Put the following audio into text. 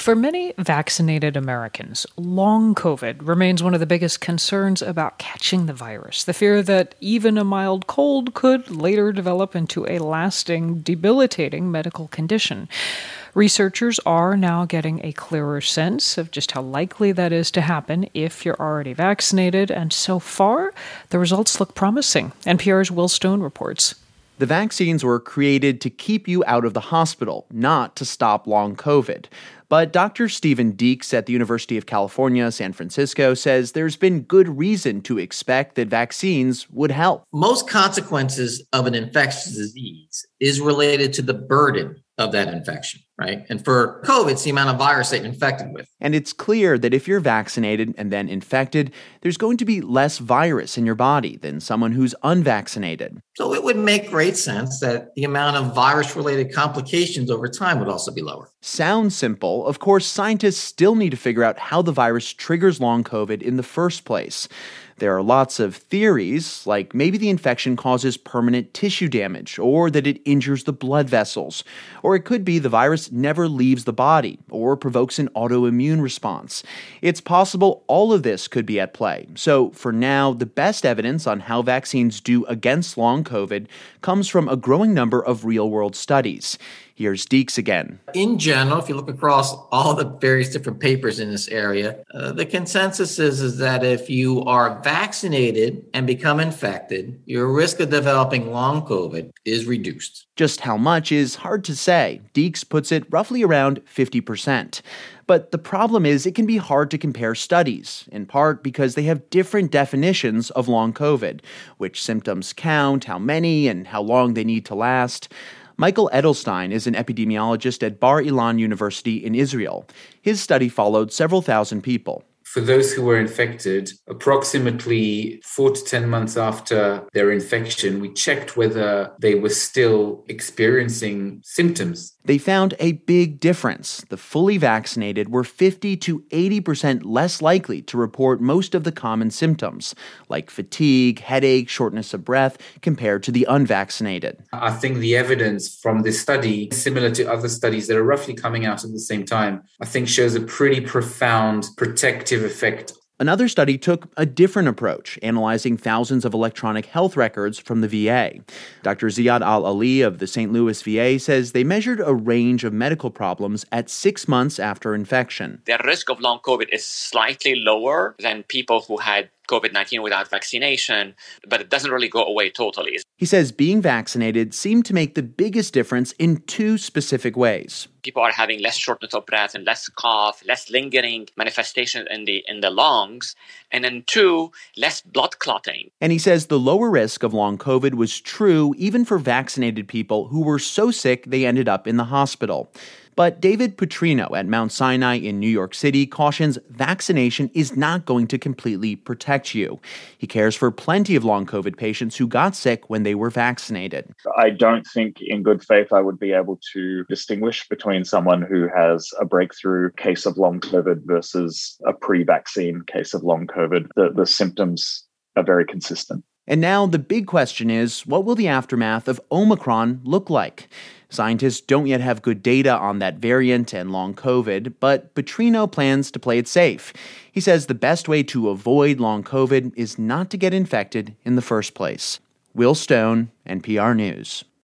For many vaccinated Americans, long COVID remains one of the biggest concerns about catching the virus. The fear that even a mild cold could later develop into a lasting, debilitating medical condition. Researchers are now getting a clearer sense of just how likely that is to happen if you're already vaccinated, and so far, the results look promising. NPR's Will Stone reports. The vaccines were created to keep you out of the hospital, not to stop long COVID. But Dr. Stephen Deeks at the University of California, San Francisco, says there's been good reason to expect that vaccines would help. Most consequences of an infectious disease is related to the burden of that infection, right? And for COVID, it's the amount of virus that you're infected with. And it's clear that if you're vaccinated and then infected, there's going to be less virus in your body than someone who's unvaccinated. So it would make great sense that the amount of virus-related complications over time would also be lower. Sounds simple. Of course, scientists still need to figure out how the virus triggers long COVID in the first place. There are lots of theories, like maybe the infection causes permanent tissue damage, or that it injures the blood vessels. Or it could be the virus never leaves the body, or provokes an autoimmune response. It's possible all of this could be at play. So for now, the best evidence on how vaccines do against long COVID comes from a growing number of real-world studies. Here's Deeks again. In general, if you look across all the various different papers in this area, the consensus is that if you are vaccinated and become infected, your risk of developing long COVID is reduced. Just how much is hard to say. Deeks puts it roughly around 50%. But the problem is it can be hard to compare studies, in part because they have different definitions of long COVID, which symptoms count, how many, and how long they need to last. Michael Edelstein is an epidemiologist at Bar Ilan University in Israel. His study followed several thousand people. For those who were infected, approximately 4 to 10 months after their infection, we checked whether they were still experiencing symptoms. They found a big difference. The fully vaccinated were 50 to 80% less likely to report most of the common symptoms, like fatigue, headache, shortness of breath, compared to the unvaccinated. I think the evidence from this study, similar to other studies that are roughly coming out at the same time, I think shows a pretty profound protective effect. Another study took a different approach, analyzing thousands of electronic health records from the VA. Dr. Ziad Al-Ali of the St. Louis VA says they measured a range of medical problems at 6 months after infection. The risk of long COVID is slightly lower than people who had COVID-19 without vaccination, but it doesn't really go away totally. He says being vaccinated seemed to make the biggest difference in two specific ways. People are having less shortness of breath and less cough, less lingering manifestation in the lungs, and then two, less blood clotting. And he says the lower risk of long COVID was true even for vaccinated people who were so sick they ended up in the hospital. But David Petrino at Mount Sinai in New York City cautions vaccination is not going to completely protect you. He cares for plenty of long COVID patients who got sick when they were vaccinated. I don't think in good faith I would be able to distinguish between someone who has a breakthrough case of long COVID versus a pre-vaccine case of long COVID. The symptoms are very consistent. And now the big question is, what will the aftermath of Omicron look like? Scientists don't yet have good data on that variant and long COVID, but Petrino plans to play it safe. He says the best way to avoid long COVID is not to get infected in the first place. Will Stone, NPR News.